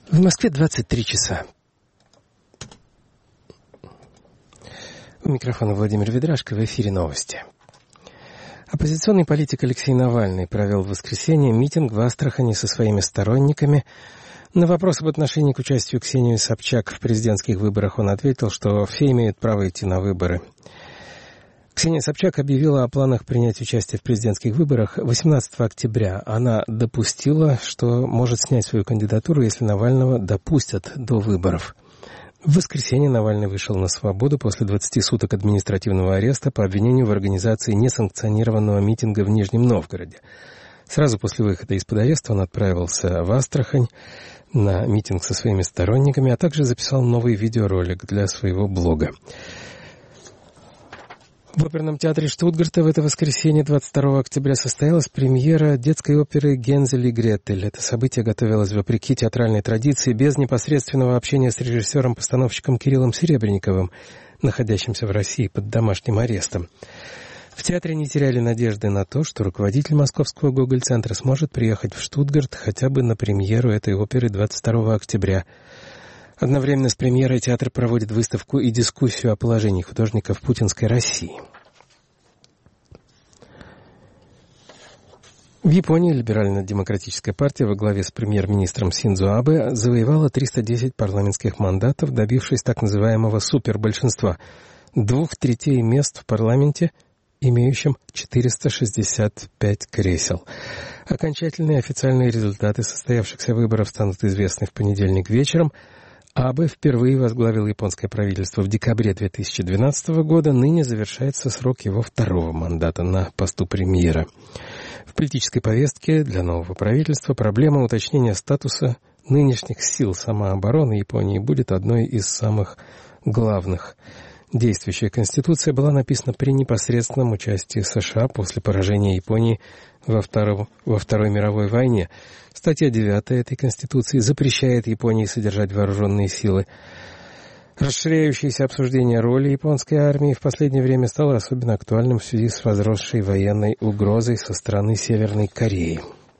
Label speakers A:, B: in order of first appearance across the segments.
A: В Москве 23 часа. У микрофона Владимир Ведрашко, в эфире новости. Оппозиционный политик Алексей Навальный провел в воскресенье митинг в Астрахани со своими сторонниками. На вопрос об отношении к участию Ксении Собчак в президентских выборах он ответил, что все имеют право идти на выборы. Ксения Собчак объявила о планах принять участие в президентских выборах 18 октября. Она допустила, что может снять свою кандидатуру, если Навального допустят до выборов. В воскресенье Навальный вышел на свободу после 20 суток административного ареста по обвинению в организации несанкционированного митинга в Нижнем Новгороде. Сразу после выхода из-под ареста он отправился в Астрахань на митинг со своими сторонниками, а также записал новый видеоролик для своего блога. В оперном театре Штутгарта в это воскресенье, 22 октября, состоялась премьера детской оперы «Гензель и Гретель». Это событие готовилось вопреки театральной традиции, без непосредственного общения с режиссером-постановщиком Кириллом Серебренниковым, находящимся в России под домашним арестом. В театре не теряли надежды на то, что руководитель Московского Гоголь-центра сможет приехать в Штутгарт хотя бы на премьеру этой оперы 22 октября. Одновременно с премьерой театр проводит выставку и дискуссию о положении художника в путинской России. В Японии либерально-демократическая партия во главе с премьер-министром Синдзо Абе завоевала 310 парламентских мандатов, добившись так называемого супербольшинства – 2/3 мест в парламенте, имеющим 465 кресел. Окончательные официальные результаты состоявшихся выборов станут известны в понедельник вечером. Абе впервые возглавил японское правительство в декабре 2012 года. Ныне завершается срок его второго мандата на посту премьера. В политической повестке для нового правительства проблема уточнения статуса нынешних сил самообороны Японии будет одной из самых главных. Действующая Конституция была написана при непосредственном участии США после поражения Японии во Второй мировой войне. Статья 9 этой Конституции запрещает Японии содержать вооруженные силы. Расширяющееся обсуждение роли японской армии в последнее время стало особенно актуальным в связи с возросшей военной угрозой со стороны Северной Кореи.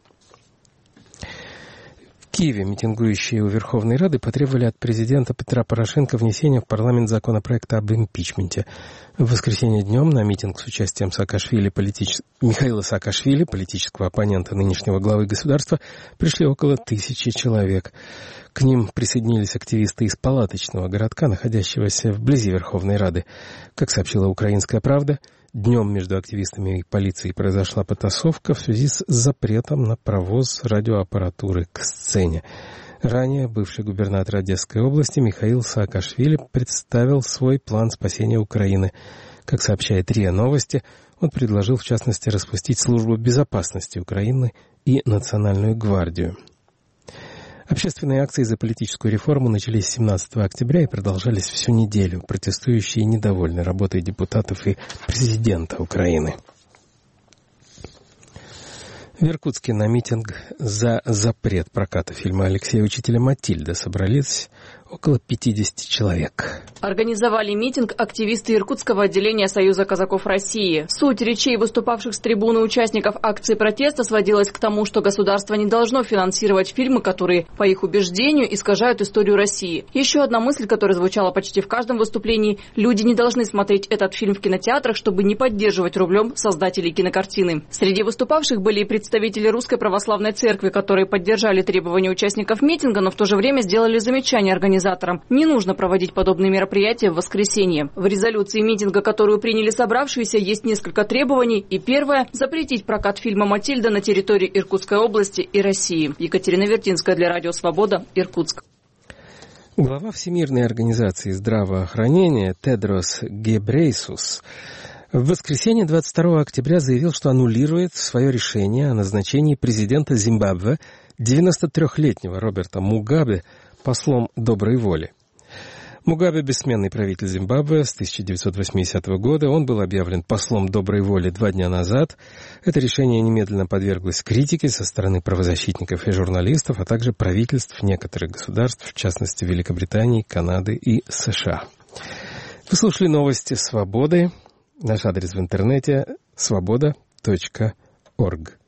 A: В Киеве митингующие у Верховной Рады потребовали от президента Петра Порошенко внесения в парламент законопроекта об импичменте. В воскресенье днем на митинг с участием Михаила Саакашвили, политического оппонента нынешнего главы государства, пришли около 1000 человек. К ним присоединились активисты из палаточного городка, находящегося вблизи Верховной Рады. Как сообщила «Украинская правда», днем между активистами и полицией произошла потасовка в связи с запретом на провоз радиоаппаратуры к сцене. Ранее бывший губернатор Одесской области Михаил Саакашвили представил свой план спасения Украины. Как сообщает РИА Новости, он предложил, в частности, распустить службу безопасности Украины и Национальную гвардию. Общественные акции за политическую реформу начались 17 октября и продолжались всю неделю. Протестующие недовольны работой депутатов и президента Украины. В Иркутске на митинг за запрет проката фильма Алексея Учителя «Матильда» собрались около 50 человек.
B: Организовали митинг активисты Иркутского отделения Союза казаков России. Суть речей выступавших с трибуны участников акции протеста сводилась к тому, что государство не должно финансировать фильмы, которые, по их убеждению, искажают историю России. Еще одна мысль, которая звучала почти в каждом выступлении: люди не должны смотреть этот фильм в кинотеатрах, чтобы не поддерживать рублем создателей кинокартины. Среди выступавших были и представители Русской Православной Церкви, которые поддержали требования участников митинга, но в то же время сделали замечание организаторам: не нужно проводить подобные мероприятия в воскресенье. В резолюции митинга, которую приняли собравшиеся, есть несколько требований. И первое – запретить прокат фильма «Матильда» на территории Иркутской области и России. Екатерина Вертинская для Радио Свобода, Иркутск.
A: Глава Всемирной организации здравоохранения Тедрос Гебрейсус в воскресенье 22 октября заявил, что аннулирует свое решение о назначении президента Зимбабве 93-летнего Роберта Мугабе послом доброй воли. Мугабе – бессменный правитель Зимбабве с 1980 года. Он был объявлен послом доброй воли 2 дня назад. Это решение немедленно подверглось критике со стороны правозащитников и журналистов, а также правительств некоторых государств, в частности Великобритании, Канады и США. Вы слушали новости «Свободы». Наш адрес в интернете – svoboda.org.